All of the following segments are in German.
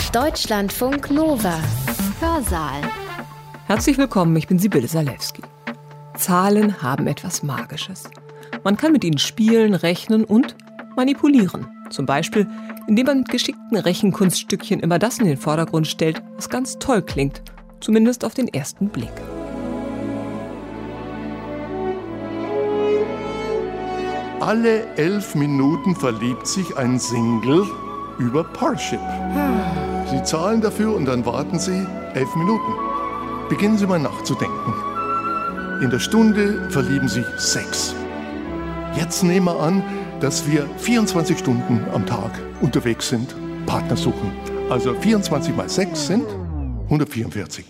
Deutschlandfunk Nova. Hörsaal. Herzlich willkommen, ich bin Sibylle Salewski. Zahlen haben etwas Magisches. Man kann mit ihnen spielen, rechnen und manipulieren. Zum Beispiel, indem man mit geschickten Rechenkunststückchen immer das in den Vordergrund stellt, was ganz toll klingt, zumindest auf den ersten Blick. Alle 11 Minuten verliebt sich ein Single über Parship. Sie zahlen dafür und dann warten Sie 11 Minuten. Beginnen Sie mal nachzudenken. In der Stunde verlieben sich 6. Jetzt nehmen wir an, dass wir 24 Stunden am Tag unterwegs sind, Partner suchen. Also 24 mal 6 sind 144.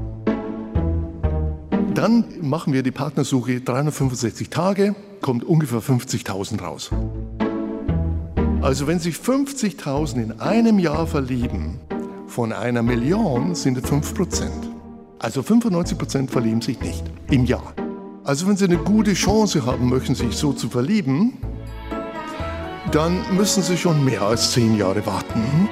Dann machen wir die Partnersuche 365 Tage, kommt ungefähr 50.000 raus. Also wenn sich 50.000 in einem Jahr verlieben, von 1 Million sind es 5%. Also 95% verlieben sich nicht im Jahr. Also wenn Sie eine gute Chance haben möchten, sich so zu verlieben, dann müssen Sie schon mehr als 10 Jahre warten.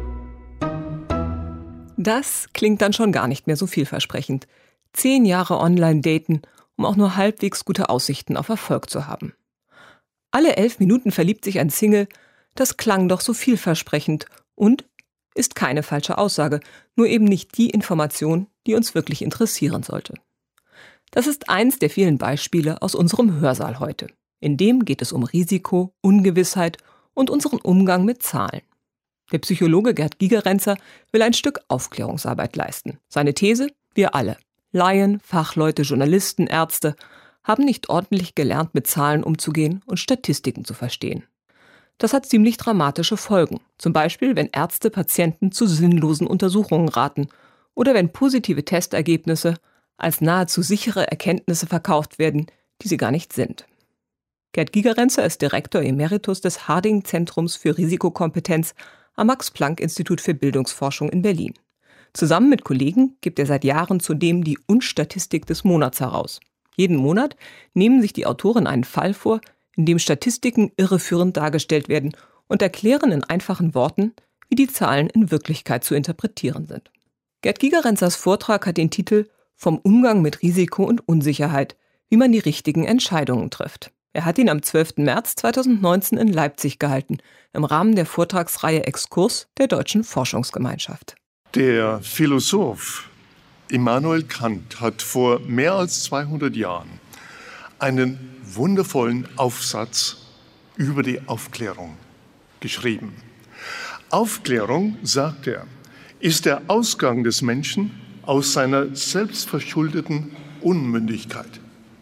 Das klingt dann schon gar nicht mehr so vielversprechend. 10 Jahre Online-Daten, um auch nur halbwegs gute Aussichten auf Erfolg zu haben. Alle 11 Minuten verliebt sich ein Single, das klang doch so vielversprechend und ist keine falsche Aussage, nur eben nicht die Information, die uns wirklich interessieren sollte. Das ist eins der vielen Beispiele aus unserem Hörsaal heute. In dem geht es um Risiko, Ungewissheit und unseren Umgang mit Zahlen. Der Psychologe Gerd Gigerenzer will ein Stück Aufklärungsarbeit leisten. Seine These: Wir alle, Laien, Fachleute, Journalisten, Ärzte, haben nicht ordentlich gelernt, mit Zahlen umzugehen und Statistiken zu verstehen. Das hat ziemlich dramatische Folgen. Zum Beispiel, wenn Ärzte Patienten zu sinnlosen Untersuchungen raten oder wenn positive Testergebnisse als nahezu sichere Erkenntnisse verkauft werden, die sie gar nicht sind. Gerd Gigerenzer ist Direktor Emeritus des Harding-Zentrums für Risikokompetenz am Max-Planck-Institut für Bildungsforschung in Berlin. Zusammen mit Kollegen gibt er seit Jahren zudem die Unstatistik des Monats heraus. Jeden Monat nehmen sich die Autoren einen Fall vor, in dem Statistiken irreführend dargestellt werden und erklären in einfachen Worten, wie die Zahlen in Wirklichkeit zu interpretieren sind. Gerd Gigerenzers Vortrag hat den Titel »Vom Umgang mit Risiko und Unsicherheit, wie man die richtigen Entscheidungen trifft«. Er hat ihn am 12. März 2019 in Leipzig gehalten, im Rahmen der Vortragsreihe Exkurs der Deutschen Forschungsgemeinschaft. Der Philosoph Immanuel Kant hat vor mehr als 200 Jahren einen wundervollen Aufsatz über die Aufklärung geschrieben. Aufklärung, sagt er, ist der Ausgang des Menschen aus seiner selbstverschuldeten Unmündigkeit.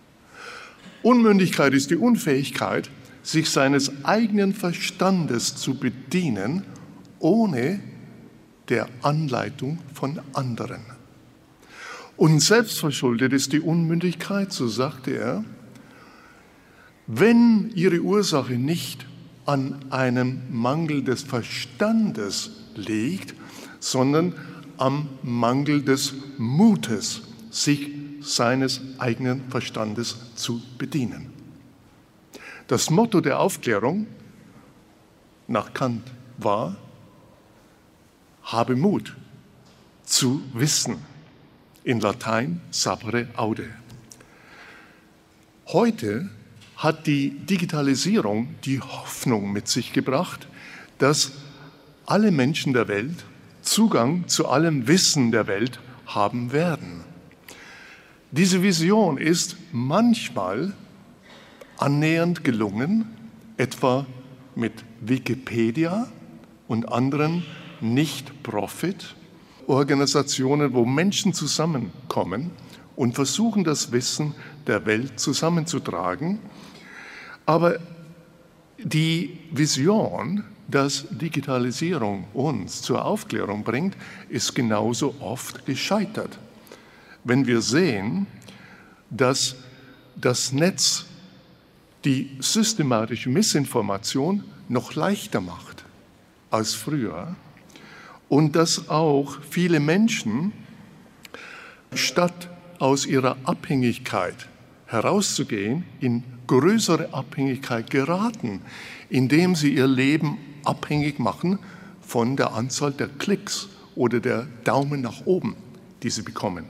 Unmündigkeit ist die Unfähigkeit, sich seines eigenen Verstandes zu bedienen, ohne der Anleitung von anderen. Und selbstverschuldet ist die Unmündigkeit, so sagte er, wenn ihre Ursache nicht an einem Mangel des Verstandes liegt, sondern am Mangel des Mutes, sich seines eigenen Verstandes zu bedienen. Das Motto der Aufklärung nach Kant war: Habe Mut zu wissen. In Latein sapere aude. Heute hat die Digitalisierung die Hoffnung mit sich gebracht, dass alle Menschen der Welt Zugang zu allem Wissen der Welt haben werden. Diese Vision ist manchmal annähernd gelungen, etwa mit Wikipedia und anderen Nicht-Profit-Organisationen, wo Menschen zusammenkommen und versuchen, das Wissen der Welt zusammenzutragen. Aber die Vision, dass Digitalisierung uns zur Aufklärung bringt, ist genauso oft gescheitert. Wenn wir sehen, dass das Netz die systematische Missinformation noch leichter macht als früher und dass auch viele Menschen, statt aus ihrer Abhängigkeit herauszugehen, in größere Abhängigkeit geraten, indem sie ihr Leben abhängig machen von der Anzahl der Klicks oder der Daumen nach oben, die sie bekommen.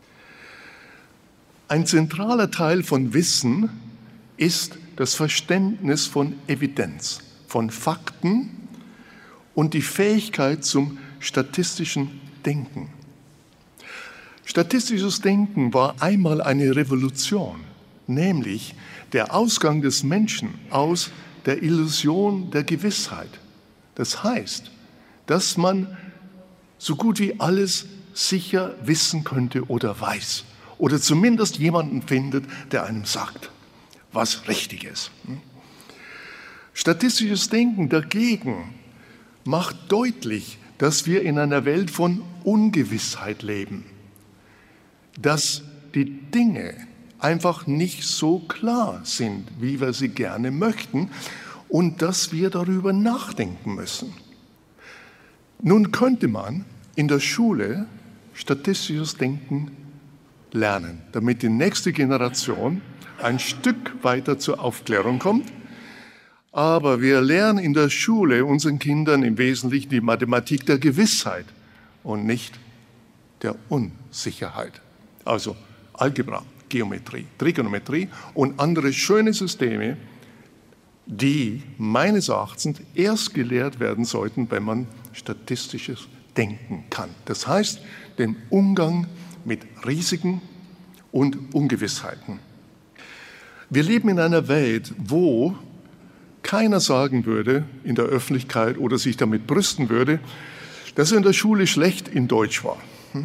Ein zentraler Teil von Wissen ist das Verständnis von Evidenz, von Fakten und die Fähigkeit zum statistischen Denken. Statistisches Denken war einmal eine Revolution, nämlich der Ausgang des Menschen aus der Illusion der Gewissheit. Das heißt, dass man so gut wie alles sicher wissen könnte oder weiß. Oder zumindest jemanden findet, der einem sagt, was richtig ist. Statistisches Denken dagegen macht deutlich, dass wir in einer Welt von Ungewissheit leben. Dass die Dinge einfach nicht so klar sind, wie wir sie gerne möchten und dass wir darüber nachdenken müssen. Nun könnte man in der Schule statistisches Denken lernen, damit die nächste Generation ein Stück weiter zur Aufklärung kommt. Aber wir lernen in der Schule unseren Kindern im Wesentlichen die Mathematik der Gewissheit und nicht der Unsicherheit. Also Algebra, Geometrie, Trigonometrie und andere schöne Systeme, die meines Erachtens erst gelehrt werden sollten, wenn man statistisches Denken kann. Das heißt, den Umgang mit Risiken und Ungewissheiten. Wir leben in einer Welt, wo keiner sagen würde in der Öffentlichkeit oder sich damit brüsten würde, dass er in der Schule schlecht in Deutsch war.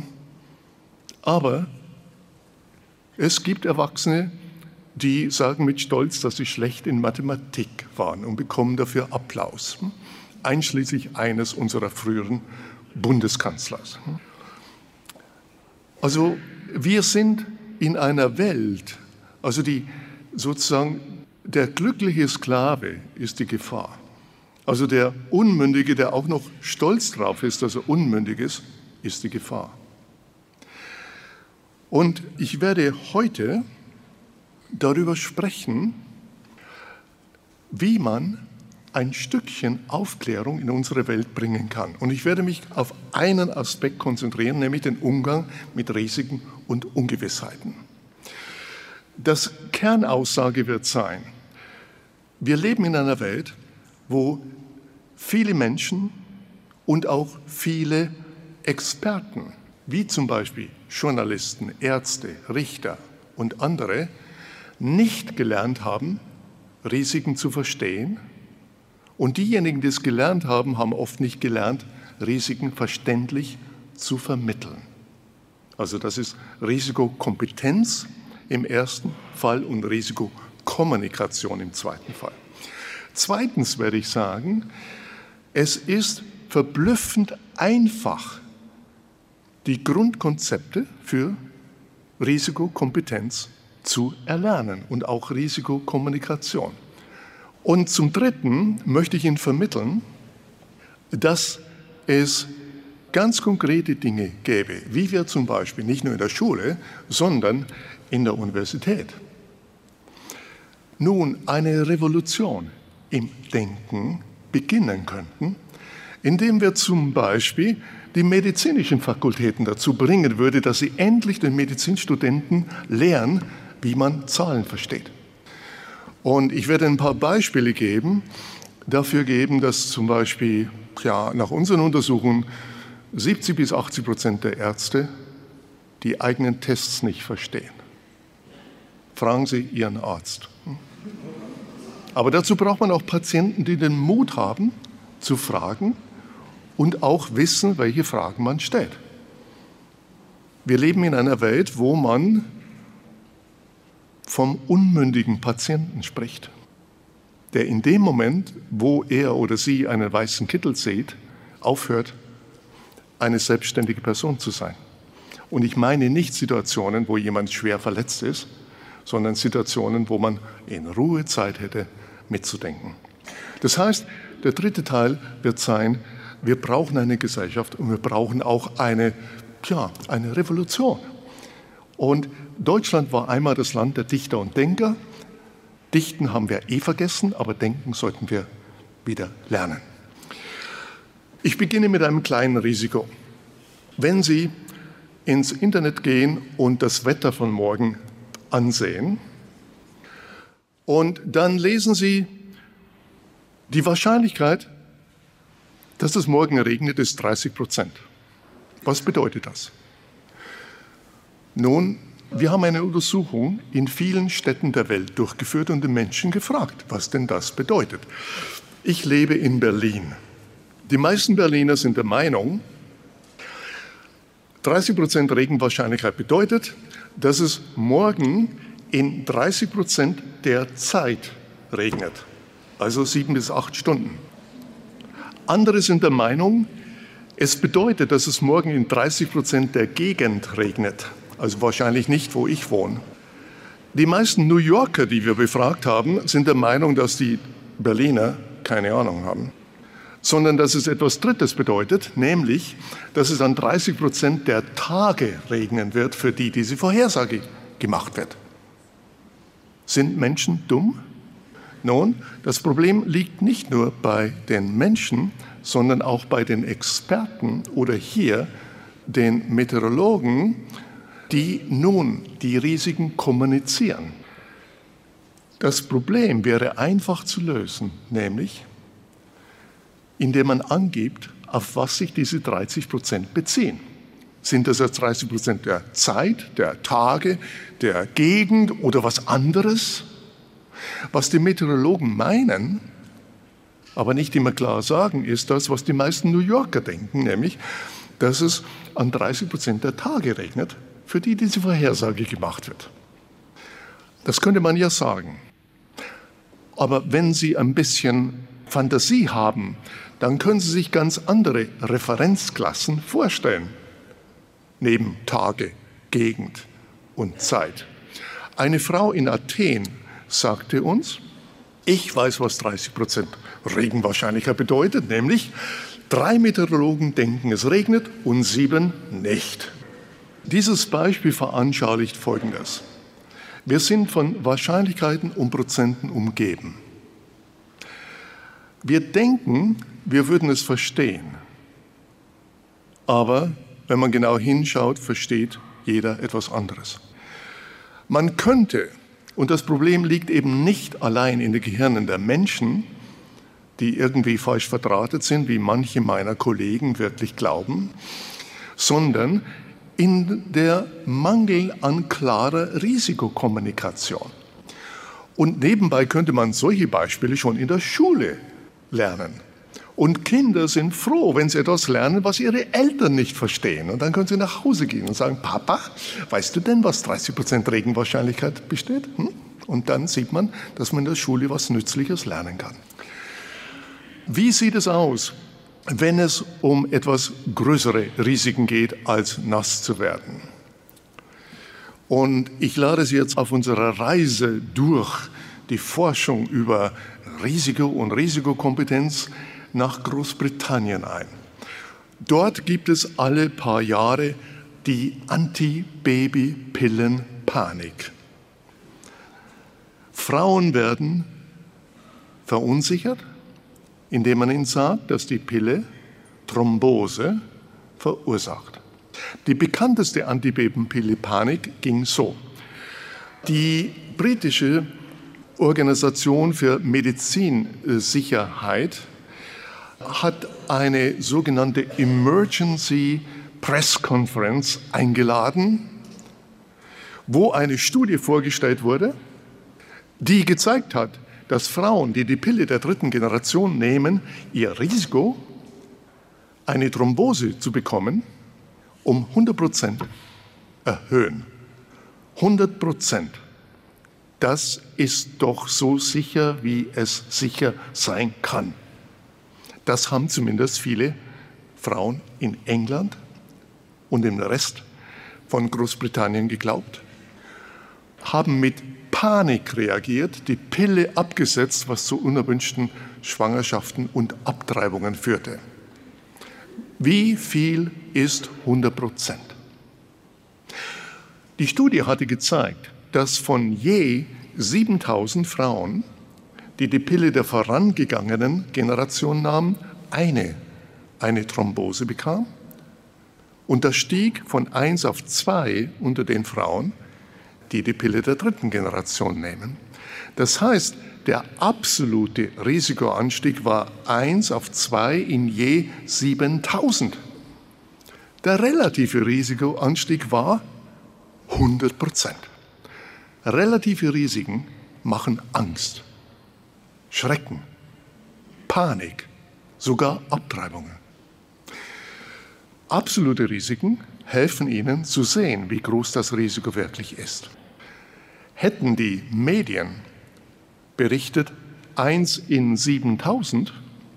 Aber es gibt Erwachsene, die sagen mit Stolz, dass sie schlecht in Mathematik waren und bekommen dafür Applaus, einschließlich eines unserer früheren Bundeskanzlers. Also wir sind in einer Welt, also die sozusagen der glückliche Sklave ist die Gefahr. Also der Unmündige, der auch noch stolz drauf ist, dass er unmündig ist die Gefahr. Und ich werde heute darüber sprechen, wie man ein Stückchen Aufklärung in unsere Welt bringen kann. Und ich werde mich auf einen Aspekt konzentrieren, nämlich den Umgang mit Risiken und Ungewissheiten. Das Kernaussage wird sein, wir leben in einer Welt, wo viele Menschen und auch viele Experten, wie zum Beispiel Journalisten, Ärzte, Richter und andere, nicht gelernt haben, Risiken zu verstehen. Und diejenigen, die es gelernt haben, haben oft nicht gelernt, Risiken verständlich zu vermitteln. Also das ist Risikokompetenz im ersten Fall und Risikokommunikation im zweiten Fall. Zweitens werde ich sagen, es ist verblüffend einfach, die Grundkonzepte für Risikokompetenz zu erlernen und auch Risikokommunikation. Und zum Dritten möchte ich Ihnen vermitteln, dass es ganz konkrete Dinge gäbe, wie wir zum Beispiel nicht nur in der Schule, sondern in der Universität nun eine Revolution im Denken beginnen könnten, indem wir zum Beispiel die medizinischen Fakultäten dazu bringen würde, dass sie endlich den Medizinstudenten lehren, wie man Zahlen versteht. Und ich werde ein paar Beispiele dafür geben, dass zum Beispiel nach unseren Untersuchungen 70-80% der Ärzte die eigenen Tests nicht verstehen. Fragen Sie Ihren Arzt. Aber dazu braucht man auch Patienten, die den Mut haben, zu fragen und auch wissen, welche Fragen man stellt. Wir leben in einer Welt, wo man vom unmündigen Patienten spricht, der in dem Moment, wo er oder sie einen weißen Kittel sieht, aufhört, eine selbstständige Person zu sein. Und ich meine nicht Situationen, wo jemand schwer verletzt ist, sondern Situationen, wo man in Ruhe Zeit hätte, mitzudenken. Das heißt, der dritte Teil wird sein, wir brauchen eine Gesellschaft und wir brauchen auch eine Revolution. Und Deutschland war einmal das Land der Dichter und Denker. Dichten haben wir vergessen, aber denken sollten wir wieder lernen. Ich beginne mit einem kleinen Risiko. Wenn Sie ins Internet gehen und das Wetter von morgen ansehen und dann lesen Sie, die Wahrscheinlichkeit, dass es morgen regnet, ist 30%. Was bedeutet das? Nun, wir haben eine Untersuchung in vielen Städten der Welt durchgeführt und den Menschen gefragt, was denn das bedeutet. Ich lebe in Berlin. Die meisten Berliner sind der Meinung, 30% Regenwahrscheinlichkeit bedeutet, dass es morgen in 30% der Zeit regnet, also 7 bis 8 Stunden. Andere sind der Meinung, es bedeutet, dass es morgen in 30% der Gegend regnet, also wahrscheinlich nicht, wo ich wohne. Die meisten New Yorker, die wir befragt haben, sind der Meinung, dass die Berliner keine Ahnung haben, sondern dass es etwas Drittes bedeutet, nämlich, dass es an 30% der Tage regnen wird, für die diese Vorhersage gemacht wird. Sind Menschen dumm? Nun, das Problem liegt nicht nur bei den Menschen, sondern auch bei den Experten oder hier den Meteorologen, die nun die Risiken kommunizieren. Das Problem wäre einfach zu lösen, nämlich indem man angibt, auf was sich diese 30% beziehen. Sind das jetzt 30% der Zeit, der Tage, der Gegend oder was anderes? Was die Meteorologen meinen, aber nicht immer klar sagen, ist das, was die meisten New Yorker denken, nämlich, dass es an 30% der Tage regnet, für die diese Vorhersage gemacht wird. Das könnte man ja sagen. Aber wenn Sie ein bisschen Fantasie haben, dann können Sie sich ganz andere Referenzklassen vorstellen, neben Tage, Gegend und Zeit. Eine Frau in Athen sagte uns, ich weiß, was 30% Regenwahrscheinlichkeit bedeutet, nämlich 3 Meteorologen denken, es regnet und 7 nicht. Dieses Beispiel veranschaulicht Folgendes. Wir sind von Wahrscheinlichkeiten und Prozenten umgeben. Wir denken, wir würden es verstehen. Aber wenn man genau hinschaut, versteht jeder etwas anderes. Man könnte, und das Problem liegt eben nicht allein in den Gehirnen der Menschen, die irgendwie falsch verdrahtet sind, wie manche meiner Kollegen wirklich glauben, sondern in der Mangel an klarer Risikokommunikation. Und nebenbei könnte man solche Beispiele schon in der Schule lernen. Und Kinder sind froh, wenn sie etwas lernen, was ihre Eltern nicht verstehen. Und dann können sie nach Hause gehen und sagen, Papa, weißt du denn, was 30% Regenwahrscheinlichkeit besteht? Und dann sieht man, dass man in der Schule was Nützliches lernen kann. Wie sieht es aus, wenn es um etwas größere Risiken geht, als nass zu werden? Und ich lade Sie jetzt auf unserer Reise durch die Forschung über Risiko und Risikokompetenz nach Großbritannien ein. Dort gibt es alle paar Jahre die Anti-Baby-Pillen-Panik. Frauen werden verunsichert, indem man ihnen sagt, dass die Pille Thrombose verursacht. Die bekannteste Antibabypille-Panik ging so. Die britische Organisation für Medizinsicherheit hat eine sogenannte Emergency Press Conference eingeladen, wo eine Studie vorgestellt wurde, die gezeigt hat, dass Frauen, die die Pille der 3. Generation nehmen, ihr Risiko, eine Thrombose zu bekommen, um 100% erhöhen. 100%. Das ist doch so sicher, wie es sicher sein kann. Das haben zumindest viele Frauen in England und im Rest von Großbritannien geglaubt, haben mit Panik reagiert, die Pille abgesetzt, was zu unerwünschten Schwangerschaften und Abtreibungen führte. Wie viel ist 100%? Die Studie hatte gezeigt, dass von je 7.000 Frauen, die die Pille der vorangegangenen Generation nahmen, eine eine Thrombose bekam. Und das stieg von 1 auf 2 unter den Frauen, die die Pille der 3. Generation nehmen. Das heißt, der absolute Risikoanstieg war 1 auf 2 in je 7000. Der relative Risikoanstieg war 100%. Relative Risiken machen Angst, Schrecken, Panik, sogar Abtreibungen. Absolute Risiken helfen Ihnen zu sehen, wie groß das Risiko wirklich ist. Hätten die Medien berichtet 1 in 7000,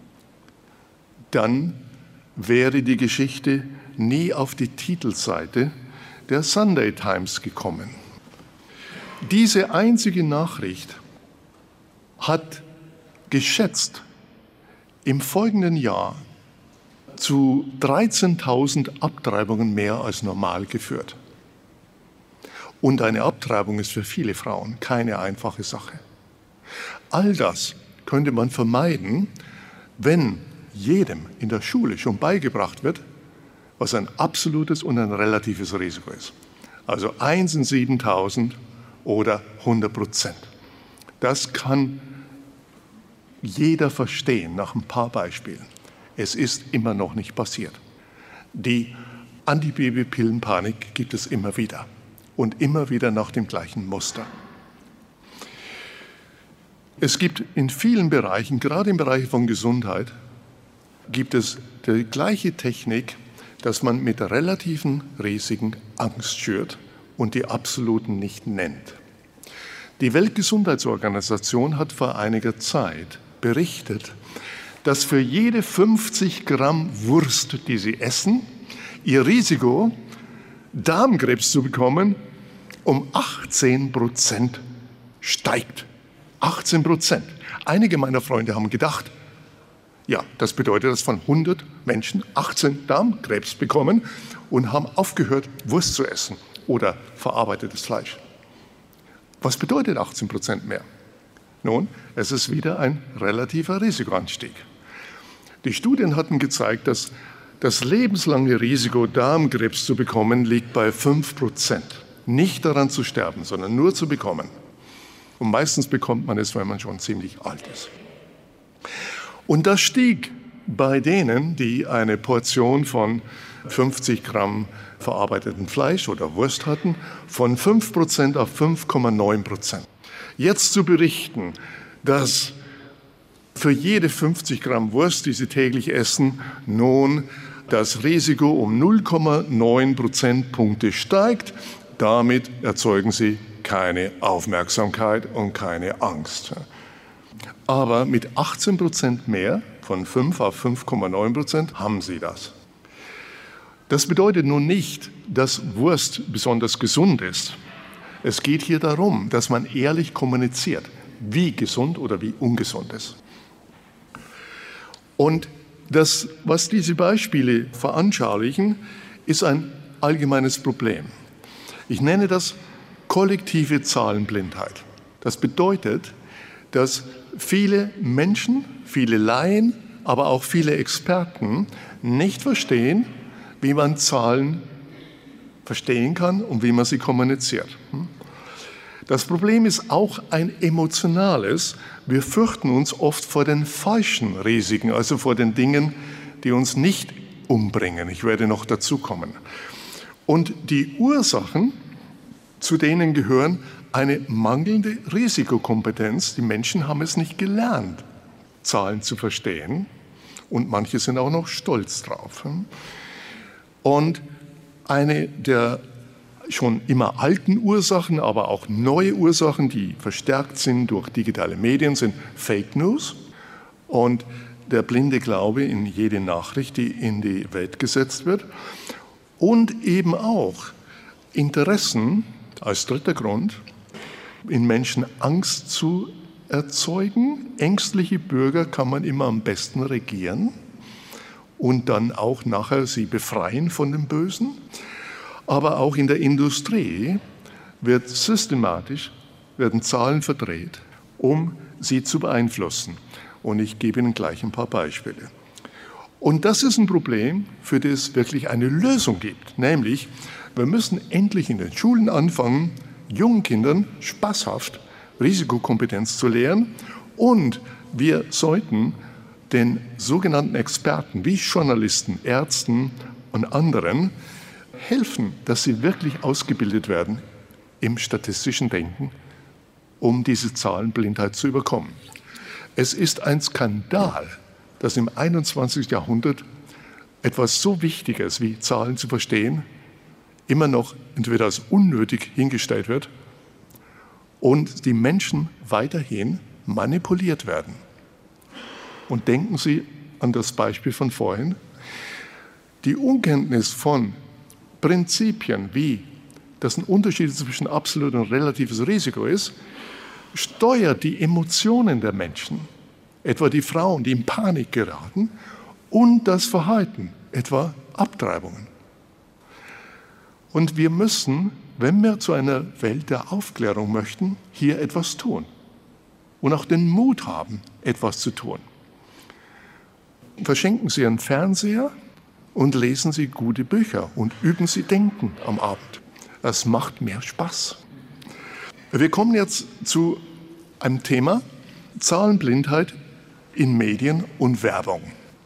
dann wäre die Geschichte nie auf die Titelseite der Sunday Times gekommen. Diese einzige Nachricht hat geschätzt im folgenden Jahr zu 13.000 Abtreibungen mehr als normal geführt. Und eine Abtreibung ist für viele Frauen keine einfache Sache. All das könnte man vermeiden, wenn jedem in der Schule schon beigebracht wird, was ein absolutes und ein relatives Risiko ist. Also 1 in 7000 oder 100%. Das kann jeder verstehen nach ein paar Beispielen. Es ist immer noch nicht passiert. Die Antibabypillenpanik gibt es immer wieder und immer wieder nach dem gleichen Muster. Es gibt in vielen Bereichen, gerade im Bereich von Gesundheit, gibt es die gleiche Technik, dass man mit relativen Risiken Angst schürt und die absoluten nicht nennt. Die Weltgesundheitsorganisation hat vor einiger Zeit berichtet, dass für jede 50 Gramm Wurst, die Sie essen, Ihr Risiko, Darmkrebs zu bekommen, um 18% steigt. 18%. Einige meiner Freunde haben gedacht, ja, das bedeutet, dass von 100 Menschen 18 Darmkrebs bekommen und haben aufgehört, Wurst zu essen oder verarbeitetes Fleisch. Was bedeutet 18% mehr? Nun, es ist wieder ein relativer Risikoanstieg. Die Studien hatten gezeigt, dass das lebenslange Risiko, Darmkrebs zu bekommen, liegt bei 5%. Nicht daran zu sterben, sondern nur zu bekommen. Und meistens bekommt man es, wenn man schon ziemlich alt ist. Und das stieg bei denen, die eine Portion von 50 Gramm verarbeiteten Fleisch oder Wurst hatten, von 5% auf 5,9%. Jetzt zu berichten, dass für jede 50 Gramm Wurst, die Sie täglich essen, nun das Risiko um 0,9 Prozentpunkte steigt, damit erzeugen Sie keine Aufmerksamkeit und keine Angst. Aber mit 18% mehr, von 5 auf 5,9%, haben Sie das. Das bedeutet nun nicht, dass Wurst besonders gesund ist. Es geht hier darum, dass man ehrlich kommuniziert, wie gesund oder wie ungesund ist. Und das, was diese Beispiele veranschaulichen, ist ein allgemeines Problem. Ich nenne das kollektive Zahlenblindheit. Das bedeutet, dass viele Menschen, viele Laien, aber auch viele Experten nicht verstehen, wie man Zahlen verstehen kann und wie man sie kommuniziert. Das Problem ist auch ein emotionales. Wir fürchten uns oft vor den falschen Risiken, also vor den Dingen, die uns nicht umbringen. Ich werde noch dazu kommen. Und die Ursachen, zu denen gehören eine mangelnde Risikokompetenz. Die Menschen haben es nicht gelernt, Zahlen zu verstehen. Und manche sind auch noch stolz drauf. Und eine der schon immer alten Ursachen, aber auch neue Ursachen, die verstärkt sind durch digitale Medien, sind Fake News und der blinde Glaube in jede Nachricht, die in die Welt gesetzt wird. Und eben auch Interessen als dritter Grund, in Menschen Angst zu erzeugen. Ängstliche Bürger kann man immer am besten regieren und dann auch nachher sie befreien von dem Bösen. Aber auch in der Industrie werden Zahlen verdreht, um sie zu beeinflussen. Und ich gebe Ihnen gleich ein paar Beispiele. Und das ist ein Problem, für das es wirklich eine Lösung gibt. Nämlich, wir müssen endlich in den Schulen anfangen, jungen Kindern spaßhaft Risikokompetenz zu lehren. Und wir sollten den sogenannten Experten wie Journalisten, Ärzten und anderen helfen, dass sie wirklich ausgebildet werden im statistischen Denken, um diese Zahlenblindheit zu überkommen. Es ist ein Skandal, dass im 21. Jahrhundert etwas so Wichtiges wie Zahlen zu verstehen immer noch entweder als unnötig hingestellt wird und die Menschen weiterhin manipuliert werden. Und denken Sie an das Beispiel von vorhin. Die Unkenntnis von Prinzipien wie, dass ein Unterschied zwischen absolut und relatives Risiko ist, steuert die Emotionen der Menschen, etwa die Frauen, die in Panik geraten, und das Verhalten, etwa Abtreibungen. Und wir müssen, wenn wir zu einer Welt der Aufklärung möchten, hier etwas tun und auch den Mut haben, etwas zu tun. Verschenken Sie einen Fernseher und lesen Sie gute Bücher und üben Sie Denken am Abend. Das macht mehr Spaß. Wir kommen jetzt zu einem Thema, Zahlenblindheit in Medien und Werbung.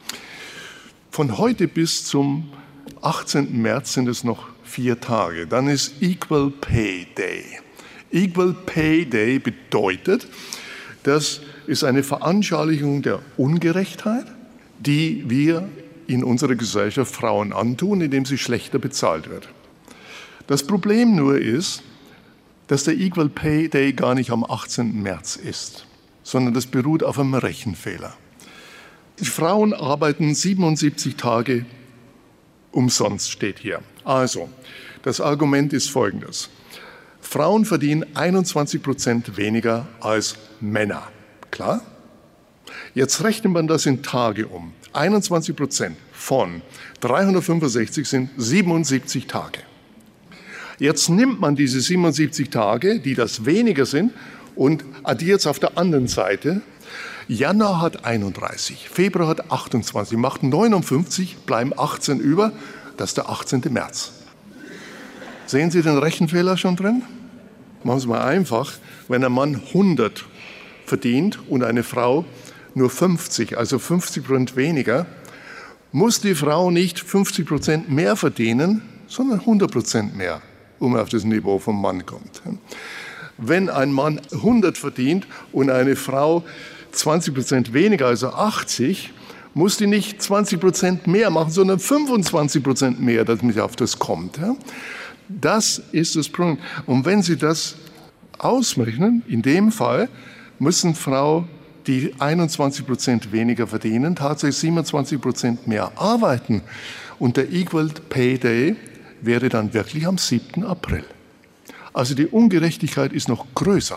Von heute bis zum 18. März sind es noch 4 Tage. Dann ist Equal Pay Day. Equal Pay Day bedeutet, das ist eine Veranschaulichung der Ungerechtheit, die wir in unserer Gesellschaft Frauen antun, indem sie schlechter bezahlt wird. Das Problem nur ist, dass der Equal Pay Day gar nicht am 18. März ist, sondern das beruht auf einem Rechenfehler. Die Frauen arbeiten 77 Tage umsonst, steht hier. Also, das Argument ist folgendes. Frauen verdienen 21% weniger als Männer. Klar? Jetzt rechnet man das in Tage um. 21% von 365 sind 77 Tage. Jetzt nimmt man diese 77 Tage, die das weniger sind, und addiert es auf der anderen Seite. Januar hat 31, Februar hat 28, macht 59, bleiben 18 über, das ist der 18. März. Sehen Sie den Rechenfehler schon drin? Machen Sie mal einfach, wenn ein Mann 100 verdient und eine Frau nur 50, also 50% weniger, muss die Frau nicht 50% mehr verdienen, sondern 100% mehr, um auf das Niveau vom Mann kommt. Wenn ein Mann 100 verdient und eine Frau 20% weniger, also 80, muss die nicht 20% mehr machen, sondern 25% mehr, damit sie auf das kommt. Das ist das Problem. Und wenn Sie das ausrechnen, in dem Fall müssen Frauen, die 21% weniger verdienen, tatsächlich 27% mehr arbeiten. Und der Equal Pay Day wäre dann wirklich am 7. April. Also die Ungerechtigkeit ist noch größer,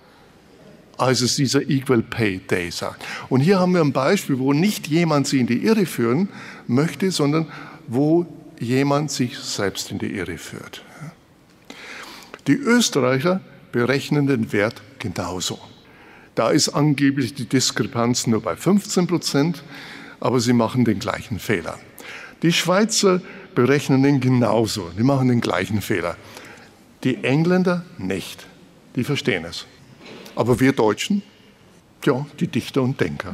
als es dieser Equal Pay Day sagt. Und hier haben wir ein Beispiel, wo nicht jemand Sie in die Irre führen möchte, sondern wo jemand sich selbst in die Irre führt. Die Österreicher berechnen den Wert genauso. Da ist angeblich die Diskrepanz nur bei 15%, aber sie machen den gleichen Fehler. Die Schweizer berechnen den genauso, die machen den gleichen Fehler. Die Engländer nicht, die verstehen es. Aber wir Deutschen, ja, die Dichter und Denker.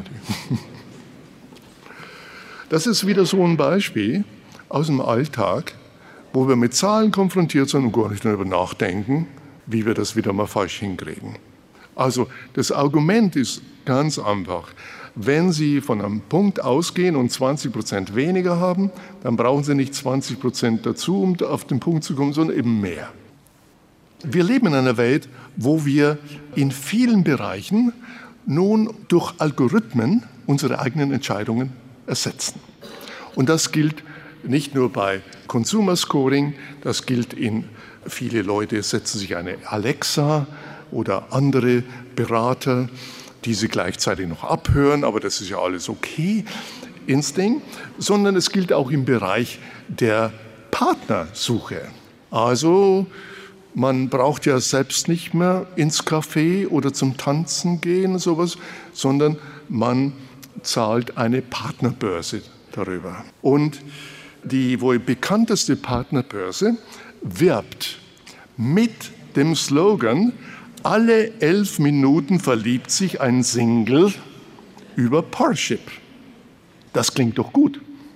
Das ist wieder so ein Beispiel aus dem Alltag, wo wir mit Zahlen konfrontiert sind und gar nicht darüber nachdenken, wie wir das wieder mal falsch hinkriegen. Also das Argument ist ganz einfach. Wenn Sie von einem Punkt ausgehen und 20% weniger haben, dann brauchen Sie nicht 20% dazu, um auf den Punkt zu kommen, sondern eben mehr. Wir leben in einer Welt, wo wir in vielen Bereichen nun durch Algorithmen unsere eigenen Entscheidungen ersetzen. Und das gilt nicht nur bei Consumer Scoring, das gilt viele Leute setzen sich eine Alexa oder andere Berater, die sie gleichzeitig noch abhören, aber das ist ja alles okay, ins Ding, sondern es gilt auch im Bereich der Partnersuche. Also man braucht ja selbst nicht mehr ins Café oder zum Tanzen gehen, sowas, sondern man zahlt eine Partnerbörse darüber. Und die wohl bekannteste Partnerbörse wirbt mit dem Slogan: Alle 11 Minuten verliebt sich ein Single über Parship. Das klingt doch gut.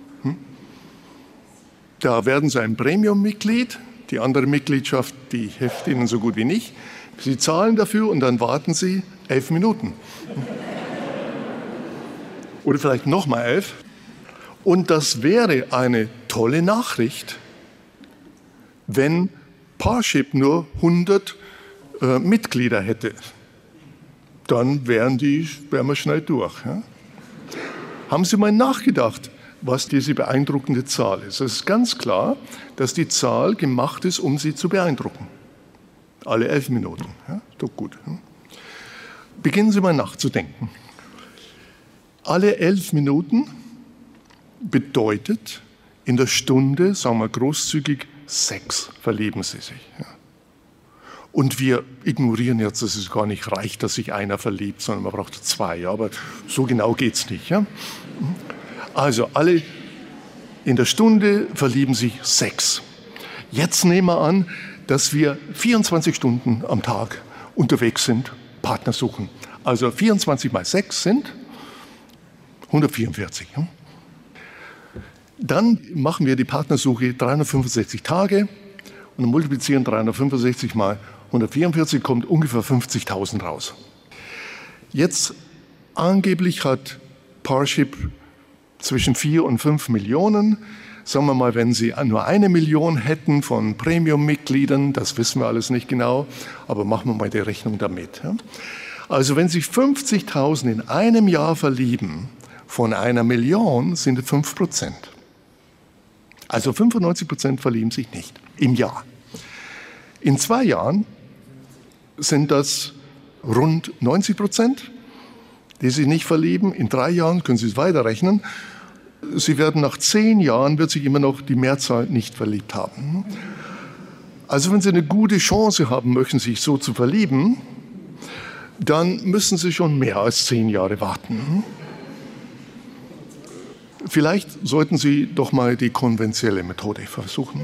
Da werden Sie ein Premium-Mitglied. Die andere Mitgliedschaft, die hilft Ihnen so gut wie nicht. Sie zahlen dafür und dann warten Sie 11 Minuten. Oder vielleicht nochmal 11. Und das wäre eine tolle Nachricht, wenn Parship nur 100 Mitglieder hätte. Dann wären wir schnell durch. Ja? Haben Sie mal nachgedacht, was diese beeindruckende Zahl ist? Es ist ganz klar, dass die Zahl gemacht ist, um Sie zu beeindrucken. Alle 11 Minuten. Ja? Doch gut. Ja? Beginnen Sie mal nachzudenken. Alle 11 Minuten bedeutet in der Stunde, sagen wir großzügig, 6 verlieben Sie sich. Ja? Und wir ignorieren jetzt, dass es gar nicht reicht, dass sich einer verliebt, sondern man braucht 2. Aber so genau geht es nicht. Ja? Also alle in der Stunde verlieben sich 6. Jetzt nehmen wir an, dass wir 24 Stunden am Tag unterwegs sind, Partner suchen. Also 24 mal 6 sind 144. Ja? Dann machen wir die Partnersuche 365 Tage und multiplizieren 365 mal 144, kommt ungefähr 50.000 raus. Jetzt angeblich hat Parship zwischen 4 und 5 Millionen. Sagen wir mal, wenn Sie nur 1 Million hätten von Premium-Mitgliedern, das wissen wir alles nicht genau, aber machen wir mal die Rechnung damit. Ja? Also wenn sich 50.000 in einem Jahr verlieben, von 1 Million sind es 5%. Also 95% verlieben sich nicht im Jahr. In 2 Jahren sind das rund 90%, die sich nicht verlieben. In 3 Jahren können Sie es weiterrechnen. Sie werden nach 10 Jahren, wird sich immer noch die Mehrzahl nicht verliebt haben. Also wenn Sie eine gute Chance haben möchten, sich so zu verlieben, dann müssen Sie schon mehr als 10 Jahre warten. Vielleicht sollten Sie doch mal die konventionelle Methode versuchen.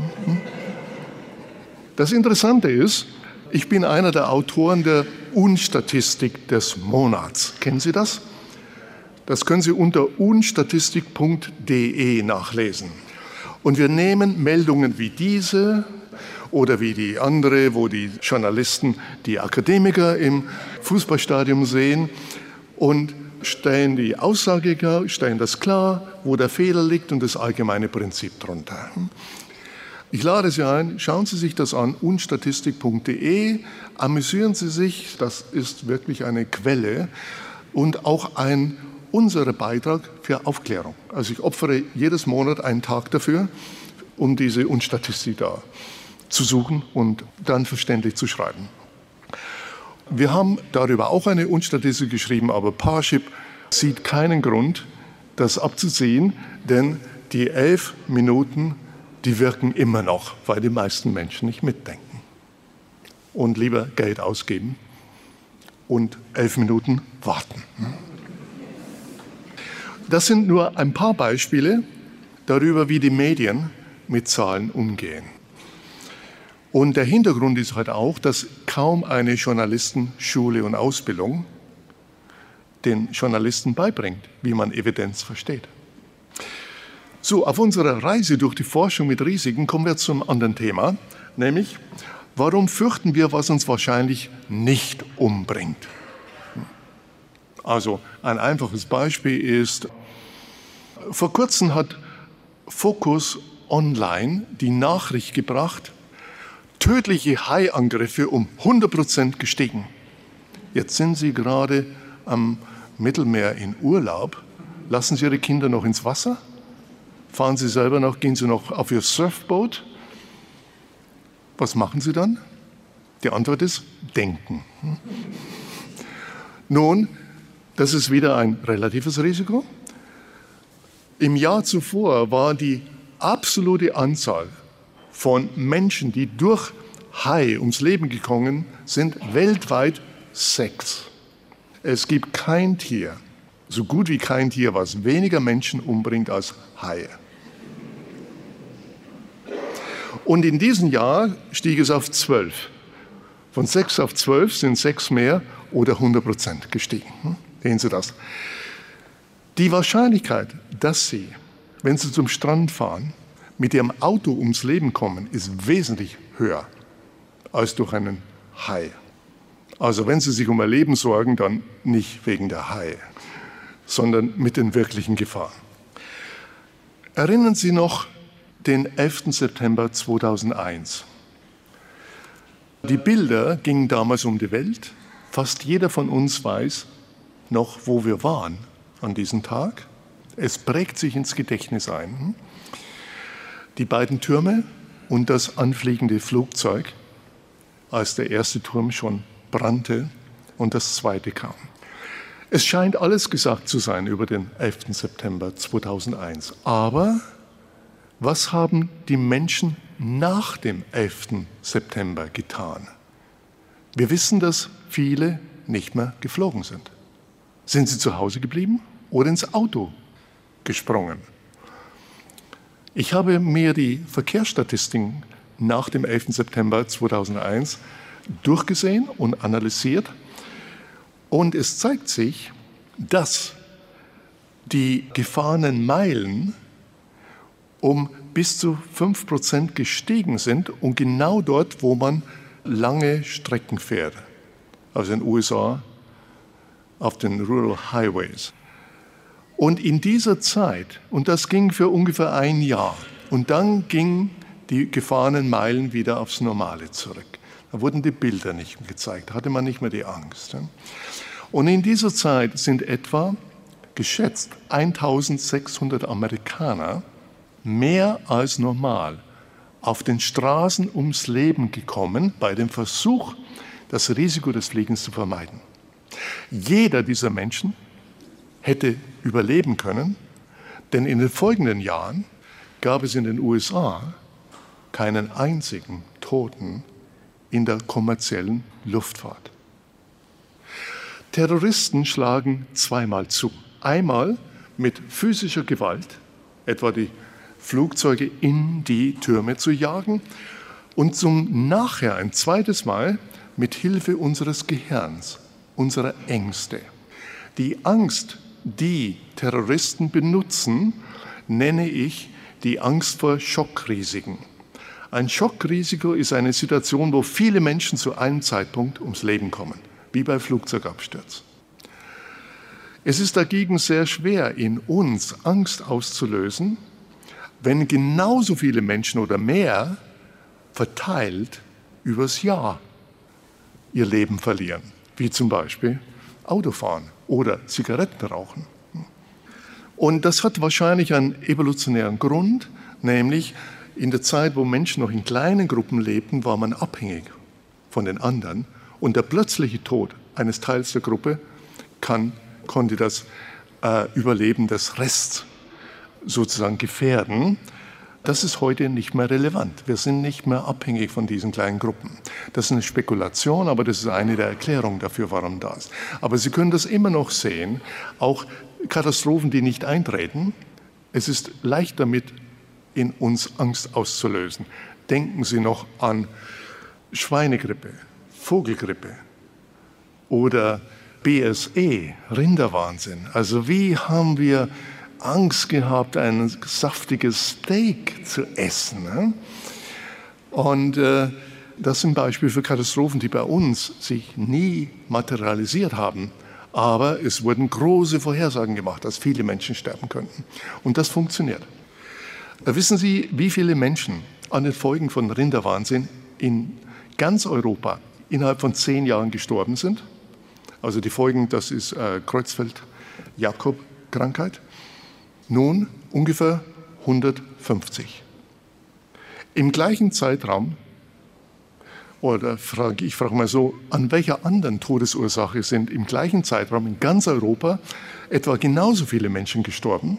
Das Interessante ist, ich bin einer der Autoren der Unstatistik des Monats. Kennen Sie das? Das können Sie unter unstatistik.de nachlesen. Und wir nehmen Meldungen wie diese oder wie die andere, wo die Journalisten die Akademiker im Fußballstadion sehen und stellen die Aussage klar, stellen das klar, wo der Fehler liegt und das allgemeine Prinzip drunter. Ich lade Sie ein, schauen Sie sich das an, unstatistik.de, amüsieren Sie sich, das ist wirklich eine Quelle und auch unser Beitrag für Aufklärung. Also ich opfere jedes Monat einen Tag dafür, um diese Unstatistik da zu suchen und dann verständlich zu schreiben. Wir haben darüber auch eine Unstatistik geschrieben, aber Parship sieht keinen Grund, das abzuziehen, denn die 11 Minuten, die wirken immer noch, weil die meisten Menschen nicht mitdenken und lieber Geld ausgeben und 11 Minuten warten. Das sind nur ein paar Beispiele darüber, wie die Medien mit Zahlen umgehen. Und der Hintergrund ist halt auch, dass kaum eine Journalistenschule und Ausbildung den Journalisten beibringt, wie man Evidenz versteht. So, auf unserer Reise durch die Forschung mit Risiken kommen wir zum anderen Thema, nämlich, warum fürchten wir, was uns wahrscheinlich nicht umbringt? Also, ein einfaches Beispiel ist, vor kurzem hat Focus Online die Nachricht gebracht, tödliche Haiangriffe um 100% gestiegen. Jetzt sind Sie gerade am Mittelmeer in Urlaub. Lassen Sie Ihre Kinder noch ins Wasser? Fahren Sie selber noch, gehen Sie noch auf Ihr Surfboot? Was machen Sie dann? Die Antwort ist, denken. Nun, das ist wieder ein relatives Risiko. Im Jahr zuvor war die absolute Anzahl von Menschen, die durch Hai ums Leben gekommen sind, weltweit 6. Es gibt kein Tier so gut wie kein Tier, was weniger Menschen umbringt als Haie. Und in diesem Jahr stieg es auf 12. Von 6 auf 12 sind 6 mehr oder 100% gestiegen. Sehen Sie das? Die Wahrscheinlichkeit, dass Sie, wenn Sie zum Strand fahren, mit Ihrem Auto ums Leben kommen, ist wesentlich höher als durch einen Hai. Also wenn Sie sich um Ihr Leben sorgen, dann nicht wegen der Haie, sondern mit den wirklichen Gefahren. Erinnern Sie noch den 11. September 2001. Die Bilder gingen damals um die Welt. Fast jeder von uns weiß noch, wo wir waren an diesem Tag. Es prägt sich ins Gedächtnis ein. Die beiden Türme und das anfliegende Flugzeug, als der erste Turm schon brannte und das zweite kam. Es scheint alles gesagt zu sein über den 11. September 2001. Aber was haben die Menschen nach dem 11. September getan? Wir wissen, dass viele nicht mehr geflogen sind. Sind sie zu Hause geblieben oder ins Auto gesprungen? Ich habe mir die Verkehrsstatistiken nach dem 11. September 2001 durchgesehen und analysiert. Und es zeigt sich, dass die gefahrenen Meilen um bis zu 5% gestiegen sind und genau dort, wo man lange Strecken fährt. Also in den USA auf den Rural Highways. Und in dieser Zeit, und das ging für ungefähr ein Jahr, und dann gingen die gefahrenen Meilen wieder aufs Normale zurück. Da wurden die Bilder nicht mehr gezeigt, da hatte man nicht mehr die Angst. Und in dieser Zeit sind etwa, geschätzt, 1600 Amerikaner mehr als normal auf den Straßen ums Leben gekommen bei dem Versuch, das Risiko des Fliegens zu vermeiden. Jeder dieser Menschen hätte überleben können, denn in den folgenden Jahren gab es in den USA keinen einzigen Toten in der kommerziellen Luftfahrt. Terroristen schlagen zweimal zu. Einmal mit physischer Gewalt, etwa die Flugzeuge in die Türme zu jagen, und nachher ein zweites Mal mit Hilfe unseres Gehirns, unserer Ängste. Die Angst, die Terroristen benutzen, nenne ich die Angst vor Schockrisiken. Ein Schockrisiko ist eine Situation, wo viele Menschen zu einem Zeitpunkt ums Leben kommen, wie bei Flugzeugabsturz. Es ist dagegen sehr schwer, in uns Angst auszulösen, wenn genauso viele Menschen oder mehr verteilt übers Jahr ihr Leben verlieren, wie zum Beispiel Autofahren oder Zigaretten rauchen. Und das hat wahrscheinlich einen evolutionären Grund, nämlich in der Zeit, wo Menschen noch in kleinen Gruppen lebten, war man abhängig von den anderen. Und der plötzliche Tod eines Teils der Gruppe konnte das Überleben des Rests sozusagen gefährden. Das ist heute nicht mehr relevant. Wir sind nicht mehr abhängig von diesen kleinen Gruppen. Das ist eine Spekulation, aber das ist eine der Erklärungen dafür, warum das ist. Aber Sie können das immer noch sehen, auch Katastrophen, die nicht eintreten. Es ist leicht damit, in uns Angst auszulösen. Denken Sie noch an Schweinegrippe, Vogelgrippe oder BSE, Rinderwahnsinn. Also wie haben wir Angst gehabt, ein saftiges Steak zu essen. Ne? Und das sind Beispiele für Katastrophen, die bei uns sich nie materialisiert haben. Aber es wurden große Vorhersagen gemacht, dass viele Menschen sterben könnten. Und das funktioniert. Wissen Sie, wie viele Menschen an den Folgen von Rinderwahnsinn in ganz Europa innerhalb von 10 Jahren gestorben sind? Also die Folgen, das ist Creutzfeldt-Jakob-Krankheit. Nun ungefähr 150. Im gleichen Zeitraum, oder ich frage mal so, an welcher anderen Todesursache sind im gleichen Zeitraum in ganz Europa etwa genauso viele Menschen gestorben?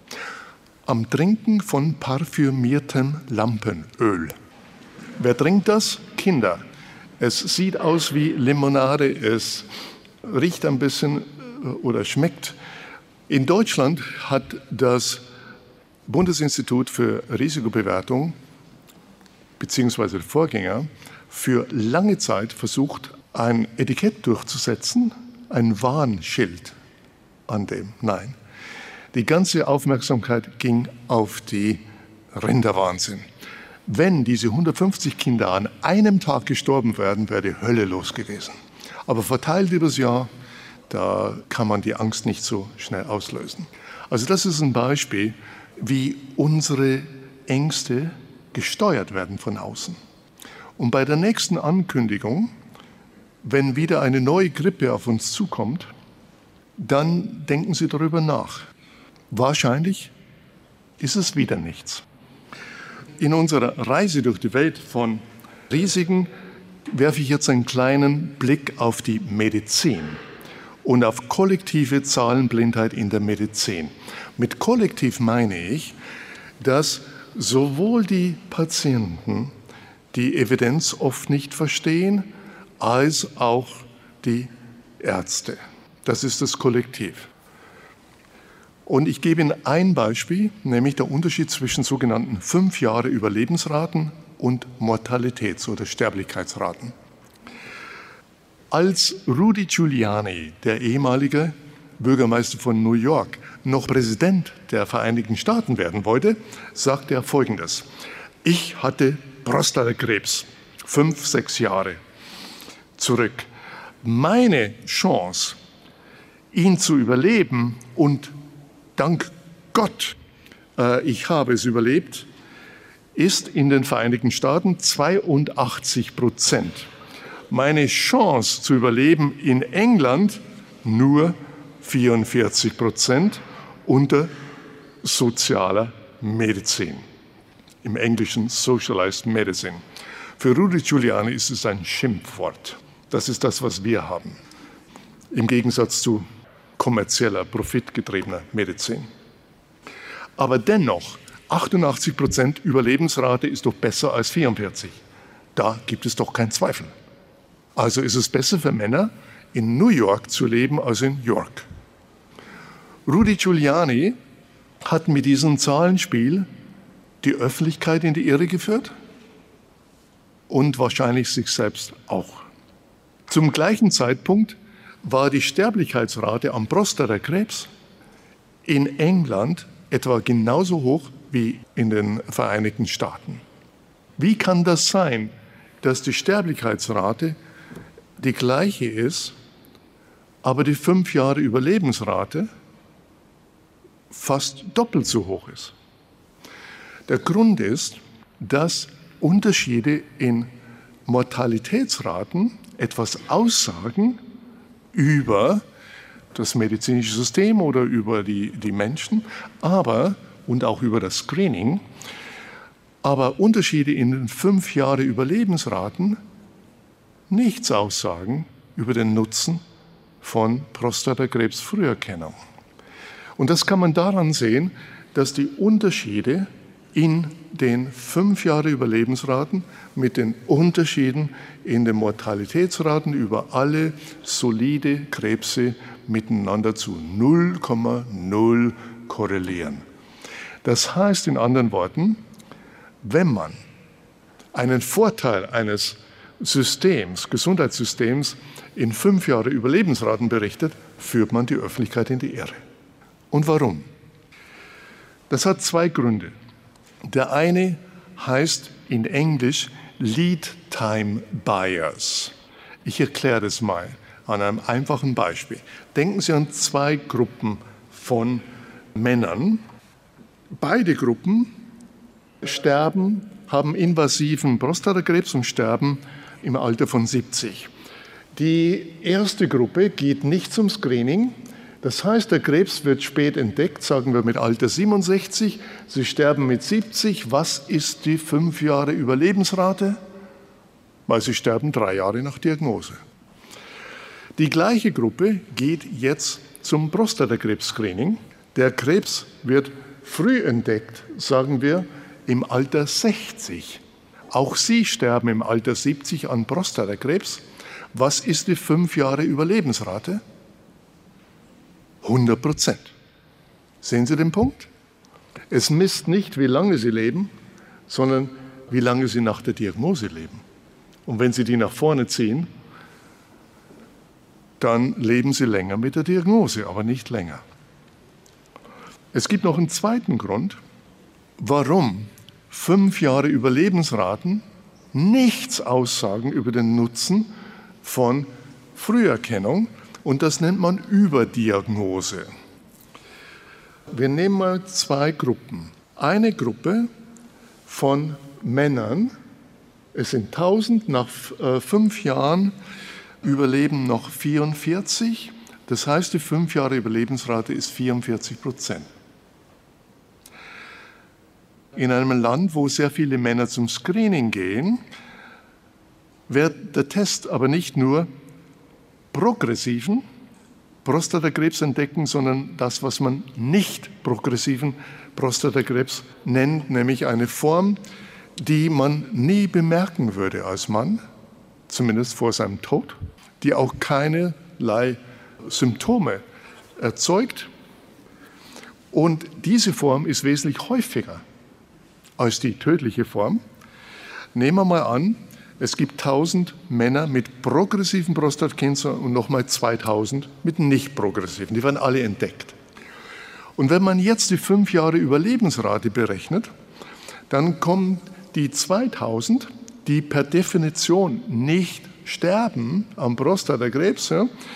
Am Trinken von parfümiertem Lampenöl. Wer trinkt das? Kinder. Es sieht aus wie Limonade, es riecht ein bisschen oder schmeckt In Deutschland hat das Bundesinstitut für Risikobewertung bzw. der Vorgänger für lange Zeit versucht, ein Etikett durchzusetzen, ein Warnschild an dem. Nein, die ganze Aufmerksamkeit ging auf die Rinderwahnsinn. Wenn diese 150 Kinder an einem Tag gestorben wären, wäre die Hölle los gewesen. Aber verteilt über das Jahr, da kann man die Angst nicht so schnell auslösen. Also das ist ein Beispiel, wie unsere Ängste gesteuert werden von außen. Und bei der nächsten Ankündigung, wenn wieder eine neue Grippe auf uns zukommt, dann denken Sie darüber nach. Wahrscheinlich ist es wieder nichts. In unserer Reise durch die Welt von Risiken werfe ich jetzt einen kleinen Blick auf die Medizin und auf kollektive Zahlenblindheit in der Medizin. Mit kollektiv meine ich, dass sowohl die Patienten die Evidenz oft nicht verstehen, als auch die Ärzte. Das ist das Kollektiv. Und ich gebe Ihnen ein Beispiel, nämlich der Unterschied zwischen sogenannten 5 Jahre Überlebensraten und Mortalitäts- oder Sterblichkeitsraten. Als Rudy Giuliani, der ehemalige Bürgermeister von New York, noch Präsident der Vereinigten Staaten werden wollte, sagte er Folgendes: Ich hatte Prostatakrebs, 5, 6 Jahre zurück. Meine Chance, ihn zu überleben, und dank Gott, ich habe es überlebt, ist in den Vereinigten Staaten 82%. Meine Chance zu überleben in England nur 44% unter sozialer Medizin, im Englischen Socialized Medicine. Für Rudy Giuliani ist es ein Schimpfwort. Das ist das, was wir haben, im Gegensatz zu kommerzieller, profitgetriebener Medizin. Aber dennoch, 88% Überlebensrate ist doch besser als 44%. Da gibt es doch keinen Zweifel. Also ist es besser für Männer, in New York zu leben als in York. Rudy Giuliani hat mit diesem Zahlenspiel die Öffentlichkeit in die Irre geführt und wahrscheinlich sich selbst auch. Zum gleichen Zeitpunkt war die Sterblichkeitsrate am Prostatakrebs in England etwa genauso hoch wie in den Vereinigten Staaten. Wie kann das sein, dass die Sterblichkeitsrate die gleiche ist, aber die 5 Jahre Überlebensrate fast doppelt so hoch ist? Der Grund ist, dass Unterschiede in Mortalitätsraten etwas aussagen über das medizinische System oder über die Menschen, und auch über das Screening. Aber Unterschiede in den 5 Jahre Überlebensraten nichts aussagen über den Nutzen von Prostatakrebsfrüherkennung. Und das kann man daran sehen, dass die Unterschiede in den 5 Jahre Überlebensraten mit den Unterschieden in den Mortalitätsraten über alle solide Krebse miteinander zu 0,0 korrelieren. Das heißt in anderen Worten, wenn man einen Vorteil eines Systems, Gesundheitssystems in 5 Jahre Überlebensraten berichtet, führt man die Öffentlichkeit in die Irre. Und warum? Das hat 2 Gründe. Der eine heißt in Englisch Lead Time Bias. Ich erkläre das mal an einem einfachen Beispiel. Denken Sie an 2 Gruppen von Männern. Beide Gruppen haben invasiven Prostatakrebs und sterben im Alter von 70. Die erste Gruppe geht nicht zum Screening. Das heißt, der Krebs wird spät entdeckt, sagen wir mit Alter 67. Sie sterben mit 70. Was ist die 5 Jahre Überlebensrate? Weil sie sterben 3 Jahre nach Diagnose. Die gleiche Gruppe geht jetzt zum Prostatakrebs-Screening. Der Krebs wird früh entdeckt, sagen wir, im Alter 60. Auch sie sterben im Alter 70 an Prostatakrebs. Was ist die 5 Jahre Überlebensrate? 100%. Sehen Sie den Punkt? Es misst nicht, wie lange Sie leben, sondern wie lange Sie nach der Diagnose leben. Und wenn Sie die nach vorne ziehen, dann leben Sie länger mit der Diagnose, aber nicht länger. Es gibt noch einen zweiten Grund, warum 5 Jahre Überlebensraten nichts aussagen über den Nutzen von Früherkennung, und das nennt man Überdiagnose. Wir nehmen mal 2 Gruppen. Eine Gruppe von Männern, es sind 1000, nach 5 Jahren überleben noch 44. Das heißt, die 5 Jahre Überlebensrate ist 44%. In einem Land, wo sehr viele Männer zum Screening gehen, wird der Test aber nicht nur progressiven Prostatakrebs entdecken, sondern das, was man nicht progressiven Prostatakrebs nennt, nämlich eine Form, die man nie bemerken würde als Mann, zumindest vor seinem Tod, die auch keinerlei Symptome erzeugt. Und diese Form ist wesentlich häufiger als die tödliche Form. Nehmen wir mal an, es gibt 1000 Männer mit progressiven Prostatakrebs und nochmal 2000 mit nicht progressiven. Die werden alle entdeckt. Und wenn man jetzt die 5 Jahre Überlebensrate berechnet, dann kommen die 2000, die per Definition nicht sterben am Prostatakrebs,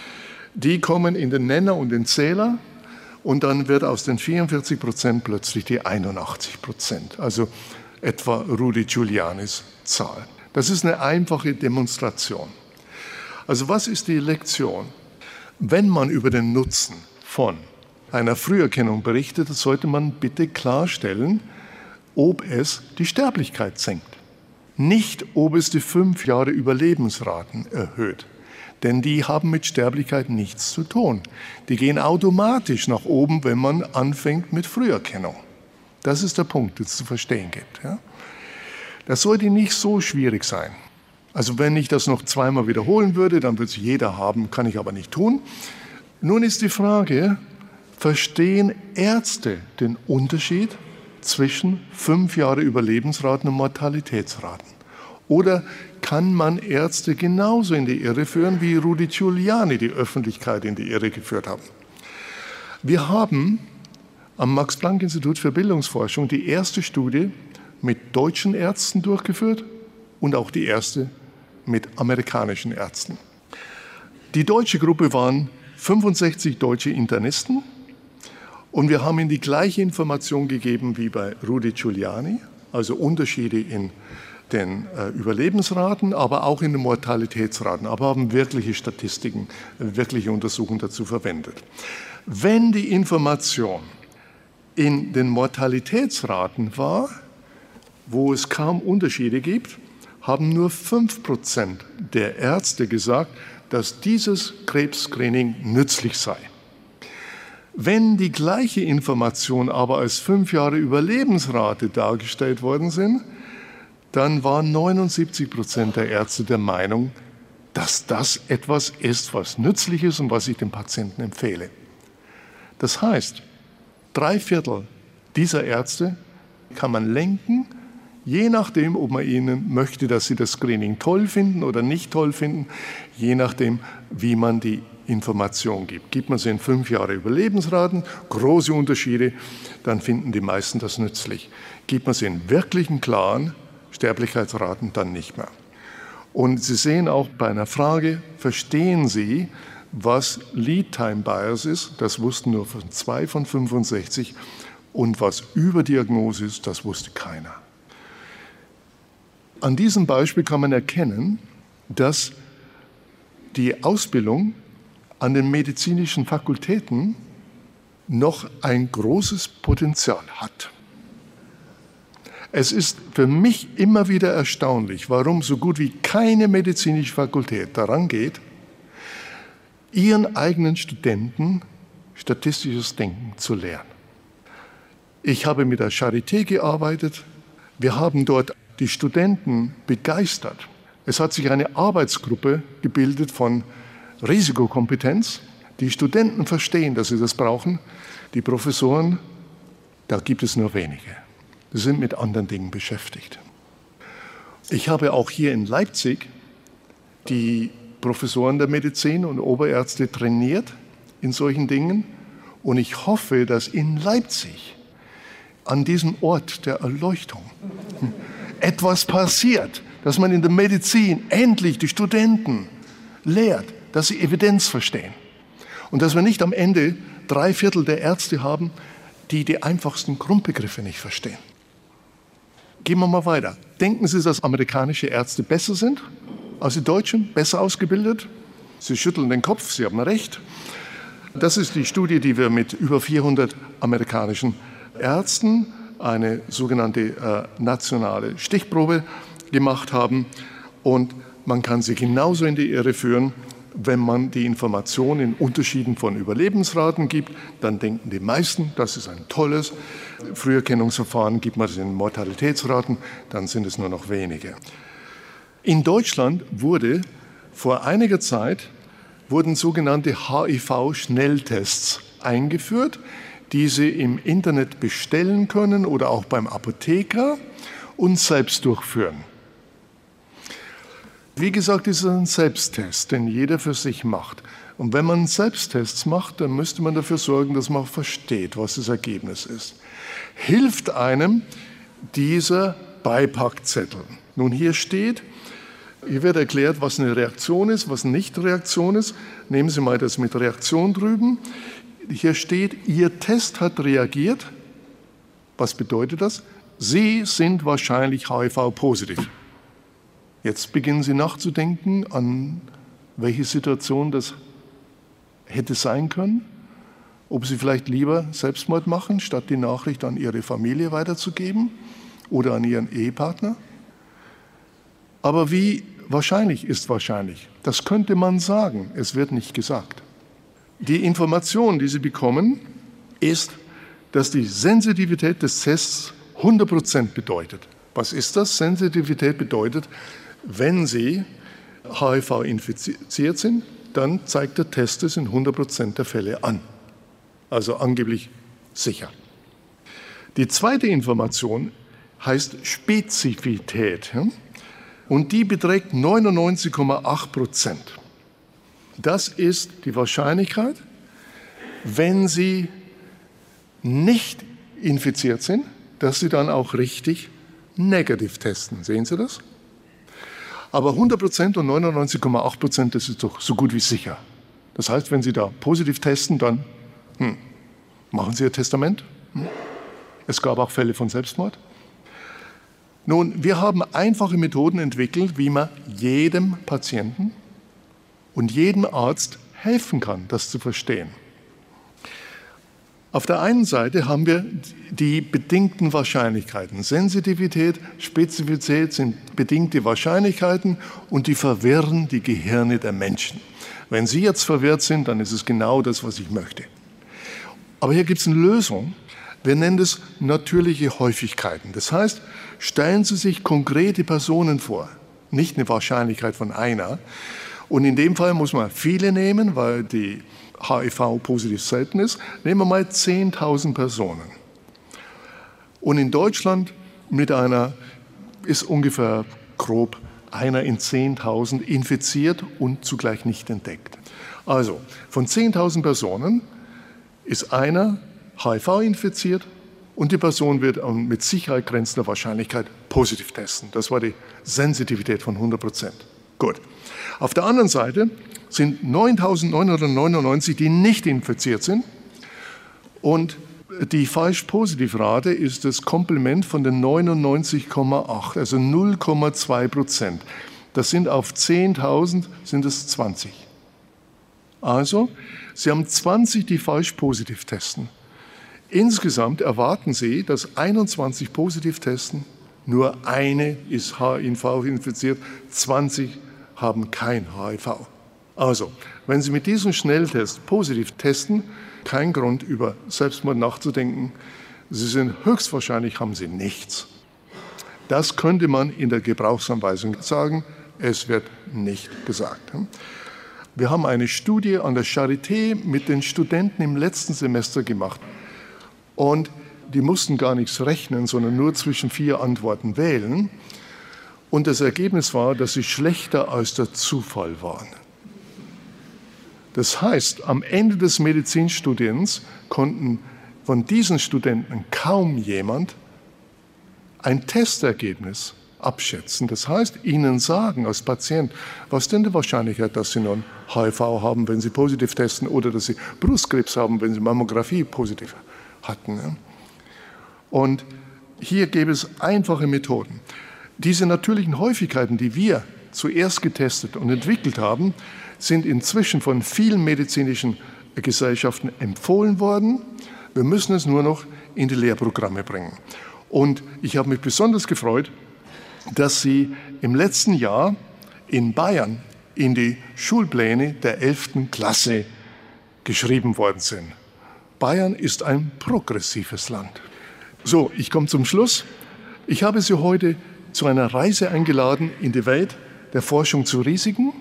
die kommen in den Nenner und den Zähler, und dann wird aus den 44% plötzlich die 81%, also etwa Rudy Giulianis Zahl. Das ist eine einfache Demonstration. Also was ist die Lektion? Wenn man über den Nutzen von einer Früherkennung berichtet, sollte man bitte klarstellen, ob es die Sterblichkeit senkt. Nicht, ob es die 5 Jahre Überlebensraten erhöht. Denn die haben mit Sterblichkeit nichts zu tun. Die gehen automatisch nach oben, wenn man anfängt mit Früherkennung. Das ist der Punkt, den es zu verstehen gibt. Ja? Das sollte nicht so schwierig sein. Also wenn ich das noch 2-mal wiederholen würde, dann würde es jeder haben, kann ich aber nicht tun. Nun ist die Frage, verstehen Ärzte den Unterschied zwischen 5 Jahre Überlebensraten und Mortalitätsraten? Oder kann man Ärzte genauso in die Irre führen, wie Rudy Giuliani die Öffentlichkeit in die Irre geführt haben? Wir haben am Max-Planck-Institut für Bildungsforschung die erste Studie mit deutschen Ärzten durchgeführt und auch die erste mit amerikanischen Ärzten. Die deutsche Gruppe waren 65 deutsche Internisten, und wir haben ihnen die gleiche Information gegeben wie bei Rudy Giuliani, also Unterschiede in den Überlebensraten, aber auch in den Mortalitätsraten, aber haben wirkliche Statistiken, wirkliche Untersuchungen dazu verwendet. Wenn die Information in den Mortalitätsraten war, wo es kaum Unterschiede gibt, haben nur 5% der Ärzte gesagt, dass dieses Krebsscreening nützlich sei. Wenn die gleiche Information aber als 5 Jahre Überlebensrate dargestellt worden sind, dann waren 79% der Ärzte der Meinung, dass das etwas ist, was nützlich ist und was ich dem Patienten empfehle. Das heißt, 3/4 dieser Ärzte kann man lenken, je nachdem, ob man ihnen möchte, dass sie das Screening toll finden oder nicht toll finden, je nachdem, wie man die Information gibt. Gibt man sie in 5 Jahre Überlebensraten, große Unterschiede, dann finden die meisten das nützlich. Gibt man sie in wirklichen, klaren Sterblichkeitsraten, dann nicht mehr. Und Sie sehen auch bei einer Frage, verstehen Sie, was Lead-Time Bias ist? Das wussten nur 2 von 65. Und was Überdiagnose ist, das wusste keiner. An diesem Beispiel kann man erkennen, dass die Ausbildung an den medizinischen Fakultäten noch ein großes Potenzial hat. Es ist für mich immer wieder erstaunlich, warum so gut wie keine medizinische Fakultät daran geht, ihren eigenen Studenten statistisches Denken zu lehren. Ich habe mit der Charité gearbeitet. Wir haben dort die Studenten begeistert. Es hat sich eine Arbeitsgruppe gebildet von Risikokompetenz, Die Studenten verstehen, dass sie das brauchen. Die Professoren, da gibt es nur wenige. Sie sind mit anderen Dingen beschäftigt. Ich habe auch hier in Leipzig die Professoren der Medizin und Oberärzte trainiert in solchen Dingen. Und ich hoffe, dass in Leipzig, an diesem Ort der Erleuchtung, etwas passiert, dass man in der Medizin endlich die Studenten lehrt, dass sie Evidenz verstehen. Und dass wir nicht am Ende 3/4 der Ärzte haben, die die einfachsten Grundbegriffe nicht verstehen. Gehen wir mal weiter. Denken Sie, dass amerikanische Ärzte besser sind als die Deutschen, besser ausgebildet? Sie schütteln den Kopf, Sie haben recht. Das ist die Studie, die wir mit über 400 amerikanischen Ärzten, eine sogenannte nationale Stichprobe gemacht haben. Und man kann sie genauso in die Irre führen, wenn man die Informationen in Unterschieden von Überlebensraten gibt. Dann denken die meisten, das ist ein tolles Früherkennungsverfahren. Gibt man das in Mortalitätsraten, dann sind es nur noch wenige. In Deutschland wurden vor einiger Zeit sogenannte HIV-Schnelltests eingeführt, die Sie im Internet bestellen können oder auch beim Apotheker und selbst durchführen. Wie gesagt, ist es ein Selbsttest, den jeder für sich macht. Und wenn man Selbsttests macht, dann müsste man dafür sorgen, dass man auch versteht, was das Ergebnis ist. Hilft einem dieser Beipackzettel? Nun, hier wird erklärt, was eine Reaktion ist, was nicht Reaktion ist. Nehmen Sie mal das mit Reaktion drüben. Hier steht, Ihr Test hat reagiert. Was bedeutet das? Sie sind wahrscheinlich HIV-positiv. Jetzt beginnen Sie nachzudenken, an welche Situation das hätte sein können. Ob Sie vielleicht lieber Selbstmord machen, statt die Nachricht an Ihre Familie weiterzugeben oder an Ihren Ehepartner. Aber wie wahrscheinlich ist wahrscheinlich? Das könnte man sagen, es wird nicht gesagt. Die Information, die Sie bekommen, ist, dass die Sensitivität des Tests 100% bedeutet. Was ist das? Sensitivität bedeutet, wenn Sie HIV infiziert sind, dann zeigt der Test es in 100% der Fälle an. Also angeblich sicher. Die zweite Information heißt Spezifität. Und die beträgt 99,8%. Das ist die Wahrscheinlichkeit, wenn Sie nicht infiziert sind, dass Sie dann auch richtig negativ testen. Sehen Sie das? Aber 100% und 99,8%, das ist doch so gut wie sicher. Das heißt, wenn Sie da positiv testen, dann machen Sie Ihr Testament. Es gab auch Fälle von Selbstmord. Nun, wir haben einfache Methoden entwickelt, wie man jedem Patienten und jedem Arzt helfen kann, das zu verstehen. Auf der einen Seite haben wir die bedingten Wahrscheinlichkeiten. Sensitivität, Spezifität sind bedingte Wahrscheinlichkeiten und die verwirren die Gehirne der Menschen. Wenn Sie jetzt verwirrt sind, dann ist es genau das, was ich möchte. Aber hier gibt es eine Lösung. Wir nennen das natürliche Häufigkeiten. Das heißt, stellen Sie sich konkrete Personen vor, nicht eine Wahrscheinlichkeit von einer. Und in dem Fall muss man viele nehmen, weil die HIV positiv selten ist. Nehmen wir mal 10.000 Personen. Und in Deutschland ist ungefähr grob einer in 10.000 infiziert und zugleich nicht entdeckt. Also von 10.000 Personen ist einer HIV infiziert und die Person wird mit Sicherheit grenzender Wahrscheinlichkeit positiv testen. Das war die Sensitivität von 100%. Gut. Auf der anderen Seite sind 9.999, die nicht infiziert sind. Und die Falsch-Positiv-Rate ist das Komplement von den 99,8, also 0,2%. Das sind auf 10.000 sind es 20. Also, Sie haben 20, die falsch-positiv testen. Insgesamt erwarten Sie, dass 21 positiv testen, nur eine ist HIV infiziert, 20 haben kein HIV. Also, wenn Sie mit diesem Schnelltest positiv testen, kein Grund über Selbstmord nachzudenken. Sie sind höchstwahrscheinlich, haben Sie nichts. Das könnte man in der Gebrauchsanweisung sagen, es wird nicht gesagt. Wir haben eine Studie an der Charité mit den Studenten im letzten Semester gemacht. Und die mussten gar nichts rechnen, sondern nur zwischen 4 Antworten wählen. Und das Ergebnis war, dass sie schlechter als der Zufall waren. Das heißt, am Ende des Medizinstudiums konnten von diesen Studenten kaum jemand ein Testergebnis abschätzen. Das heißt, ihnen sagen als Patient, was denn die Wahrscheinlichkeit, dass sie nun HIV haben, wenn sie positiv testen, oder dass sie Brustkrebs haben, wenn sie Mammographie positiv hatten. Und hier gäbe es einfache Methoden. Diese natürlichen Häufigkeiten, die wir zuerst getestet und entwickelt haben, sind inzwischen von vielen medizinischen Gesellschaften empfohlen worden. Wir müssen es nur noch in die Lehrprogramme bringen. Und ich habe mich besonders gefreut, dass sie im letzten Jahr in Bayern in die Schulpläne der 11. Klasse geschrieben worden sind. Bayern ist ein progressives Land. So, ich komme zum Schluss. Ich habe Sie heute zu einer Reise eingeladen in die Welt der Forschung zu Risiken,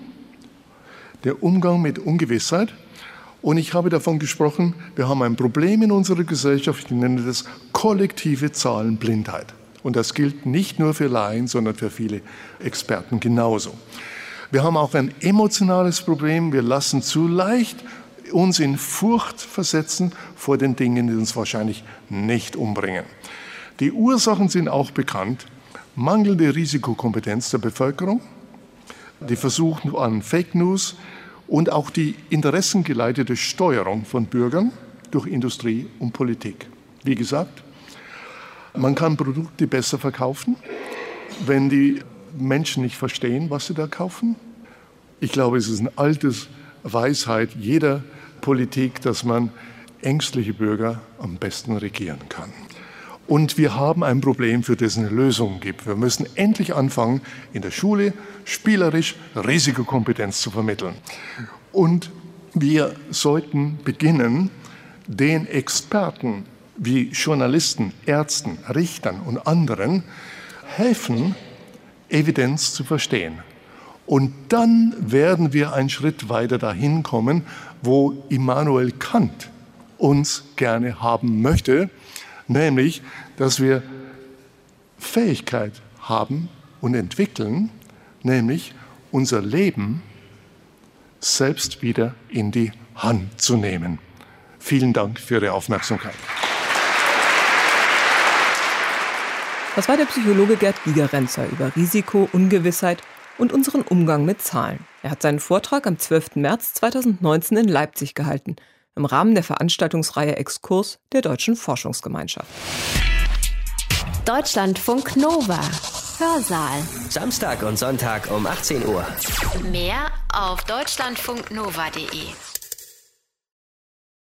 der Umgang mit Ungewissheit. Und ich habe davon gesprochen, wir haben ein Problem in unserer Gesellschaft, ich nenne das kollektive Zahlenblindheit. Und das gilt nicht nur für Laien, sondern für viele Experten genauso. Wir haben auch ein emotionales Problem. Wir lassen zu leicht uns in Furcht versetzen vor den Dingen, die uns wahrscheinlich nicht umbringen. Die Ursachen sind auch bekannt. Mangelnde Risikokompetenz der Bevölkerung, die Versuche an Fake News und auch die interessengeleitete Steuerung von Bürgern durch Industrie und Politik. Wie gesagt, man kann Produkte besser verkaufen, wenn die Menschen nicht verstehen, was sie da kaufen. Ich glaube, es ist eine alte Weisheit jeder Politik, dass man ängstliche Bürger am besten regieren kann. Und wir haben ein Problem, für das es eine Lösung gibt. Wir müssen endlich anfangen, in der Schule spielerisch Risikokompetenz zu vermitteln. Und wir sollten beginnen, den Experten wie Journalisten, Ärzten, Richtern und anderen helfen, Evidenz zu verstehen. Und dann werden wir einen Schritt weiter dahin kommen, wo Immanuel Kant uns gerne haben möchte, nämlich, dass wir Fähigkeit haben und entwickeln, nämlich unser Leben selbst wieder in die Hand zu nehmen. Vielen Dank für Ihre Aufmerksamkeit. Das war der Psychologe Gerd Gigerenzer über Risiko, Ungewissheit und unseren Umgang mit Zahlen. Er hat seinen Vortrag am 12. März 2019 in Leipzig gehalten, im Rahmen der Veranstaltungsreihe Exkurs der Deutschen Forschungsgemeinschaft. Deutschlandfunk Nova. Hörsaal. Samstag und Sonntag um 18 Uhr. Mehr auf deutschlandfunknova.de.